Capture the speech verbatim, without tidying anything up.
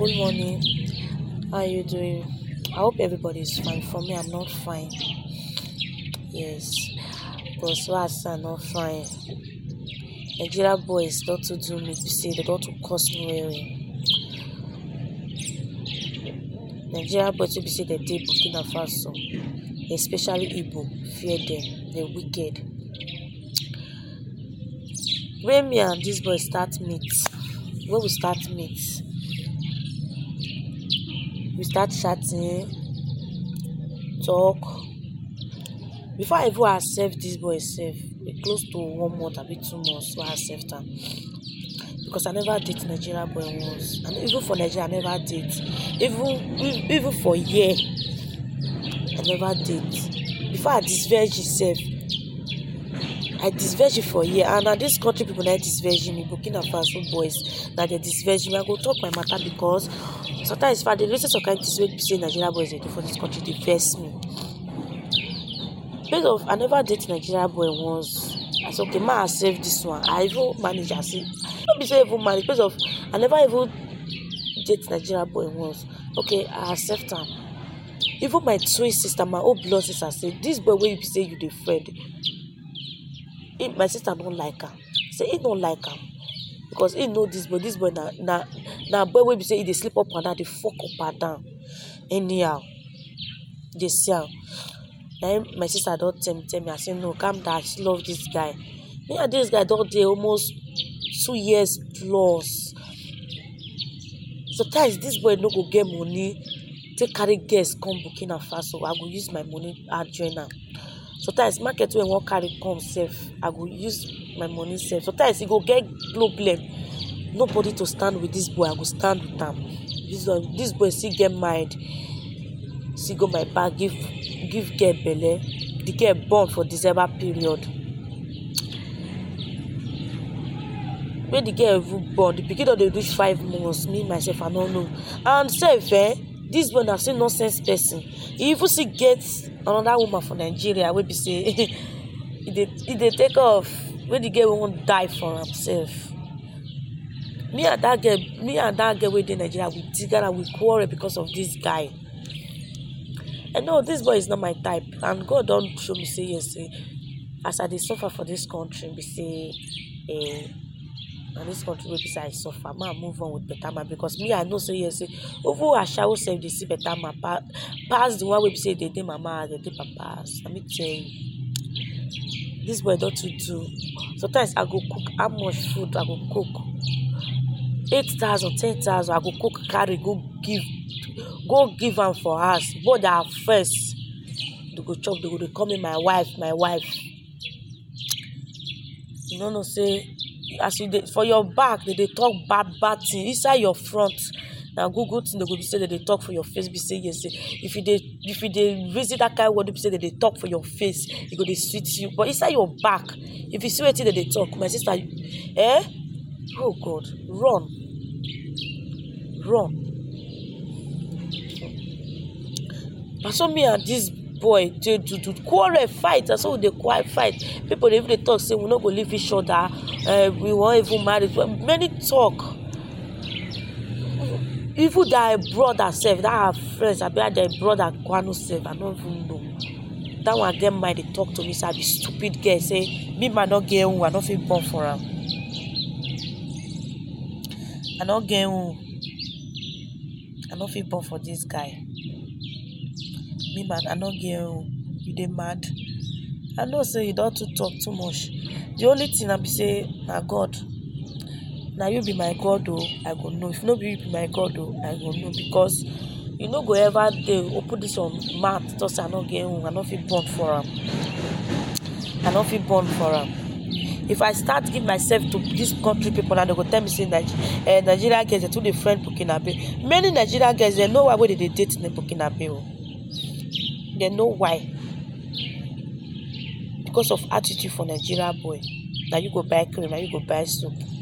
Good morning. How are you doing? I hope everybody is fine. For me, I'm not fine. Yes, because last I'm not fine. Nigeria boys don't to do me. You see, they don't to cost me wearing. Nigeria boys to be say they did Burkina Faso, especially Igbo. Fear them. They're wicked. When me and this boy start meet, when we start meet, we start chatting, talk. Before I even accept this boy self, close to one month, a bit two months, so I accept him. Because I never date Nigeria boy once. And even for Nigeria, I never date. Even even for a year, I never date. Before I disverge self, I disverge for a year. And now this country people now disverge me, Burkina Faso boys, now they disverge me. I go talk my matter because sometimes if I the reason some kind of way say Nigeria boys they do for this country, they vex me. Because of I never date Nigeria boy once. I said, okay, ma, I save this one. I even manage. I say, don't be so even manage. Because of I never even date Nigeria boy once. Okay, I accept him. Even my twin sister, my old blood sister, say this boy where you say you the friend. He, my sister don't like her. Say he don't like her because he know this boy. This boy na na na boy where you say he they sleep up and down, they fuck up and down. Anyhow, they see her. Then my sister don't tell me, tell me. I say no, calm down. I still love this guy. Me and this guy don't dey almost two years plus. Sometimes this boy no go get money. Take carry girls come Burkina Faso. I go use my money and join am. Sometimes market when one carry come safe, I go use my money safe. Sometimes he go get problem. Nobody to stand with this boy. I go stand with him. This one, this boy still get married. Still go my back give. Give girl belle, the girl born for December period. When the girl even born, the pikin don dey reach five months. Me myself, I don't know. And sef, eh, this boy na still nonsense person. He even still get another woman from Nigeria wey be say he dey he dey take off. When the girl won't die for himself. Me and that girl, me and that girl wey dey Nigeria, we together we quarrel because of this guy. I know this boy is not my type, and God don't show me say yes. Say, as I dey suffer for this country, be say, eh, and this country will be say I suffer. Man, move on with better man because me I know say yes. Say, over I shall say they see better man pa, pass the one we be say they dey mama, they dey papas. Let me tell you, this boy don't to do. Sometimes I go cook how much food I go cook. Eight thousand, ten thousand. I go cook, carry, go give. Go give am for us. Both they are first. They go chop. They go dey call me my wife, my wife. You don't know say as you dey for your back, they dey talk bad bad thing inside your front. Now good good thing they go be say that they talk for your face. Be say yes. Say if you dey if you dey visit that kind of word, be say that they talk for your face. It go dey sweet you. But inside your back, if you see wetin that they talk, my sister, eh? Oh God, run, run. But so me and this boy they do do quarrel fight. That's how they quarrel fight. People they even they talk say we not go leave each other. Uh, we won't even marry. Many talk. Even that brother self, that our friends, I be their brother Kwano self. I don't even know. That one get mind they talk to me. Say I be stupid girl. Say me man not get who I don't feel born for him. I not get who. I don't feel born for this guy. Me man, I not get you. You dey mad. I know say you don't too talk too much. The only thing I be say, na God. Now you be my God, oh, I go know. If no be you be my God, oh, I go know because you no go ever dey open this on mouth. Just I not get you. I not feel born for him. I not feel born for him. If I start give myself to this country people and they go tell me say Nigeria, uh, Nigeria girls they too dey friend Burkinabe. Many Nigeria girls they know why they dey date in the Burkinabe. Oh. They know why. Because of attitude for Nigeria boy. Now you go buy cream, now you go buy soap.